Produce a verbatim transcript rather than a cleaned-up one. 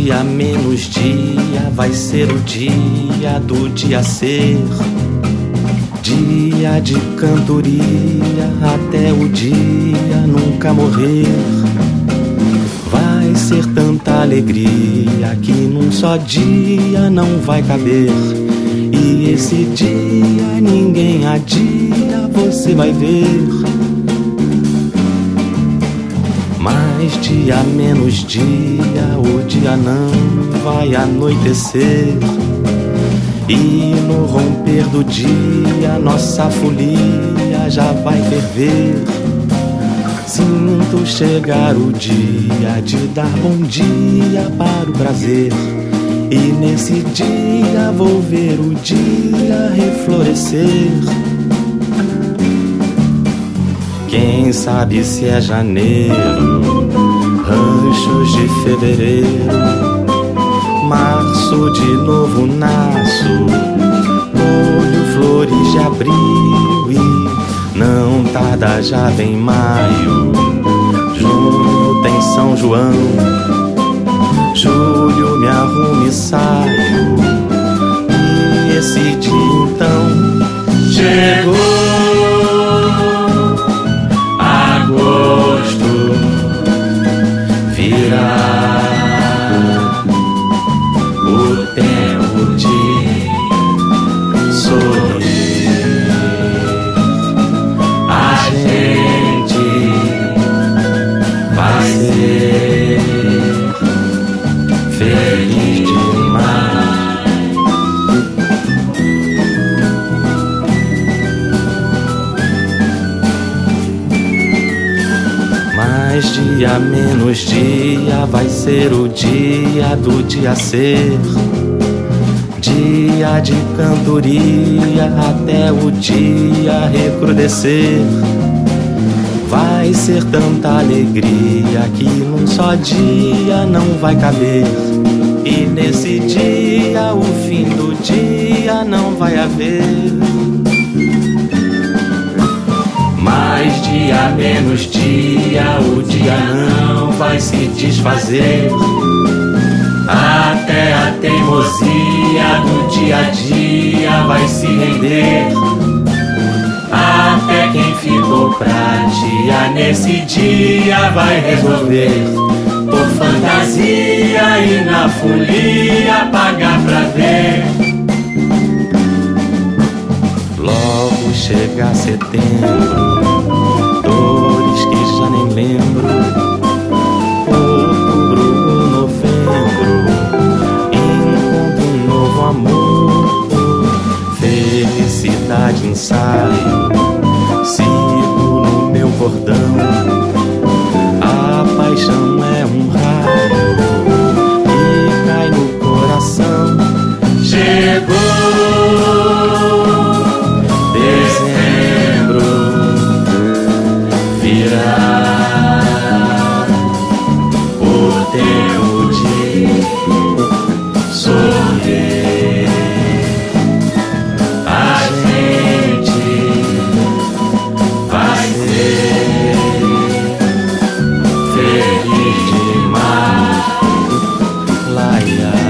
dia menos dia vai ser o dia do dia ser. Dia de cantoria até o dia nunca morrer. Vai ser tanta alegria que num só dia não vai caber. E esse dia ninguém adia, você vai ver. Mais dia menos dia, o dia não vai anoitecer. E no romper do dia, nossa folia já vai ferver. Sinto chegar o dia de dar bom dia para o prazer. E nesse dia vou ver o dia reflorescer. Quem sabe se é janeiro, ranchos de fevereiro, março de novo nasço, colho flores de abril e não tarda já vem maio. Junho tem São João, julho me arrumo e saio. E esse dia então chegou. Agosto virá o tempo de sorrir. A gente vai ser feliz demais. Mais dia menos dia vai ser o dia do dia ser. Dia de cantoria até o dia recrudescer. Vai ser tanta alegria que num só dia não vai caber. E nesse dia o fim do dia não vai haver. Mais dia menos dia, o dia não vai se desfazer. Até a teimosia do dia a dia vai se render. Até quem ficou pra dia nesse dia vai resolver. Por fantasia e na folia pagar pra ver. Logo chega setembro, dores que já nem lembro. Outubro, novembro, encontro um novo amor. Felicidade ensaio, sigo no meu cordão. A paixão é um raio que cai no coração. Chegou dezembro, virá o tempo de sorrir. A gente vai ser feliz demais. Laia.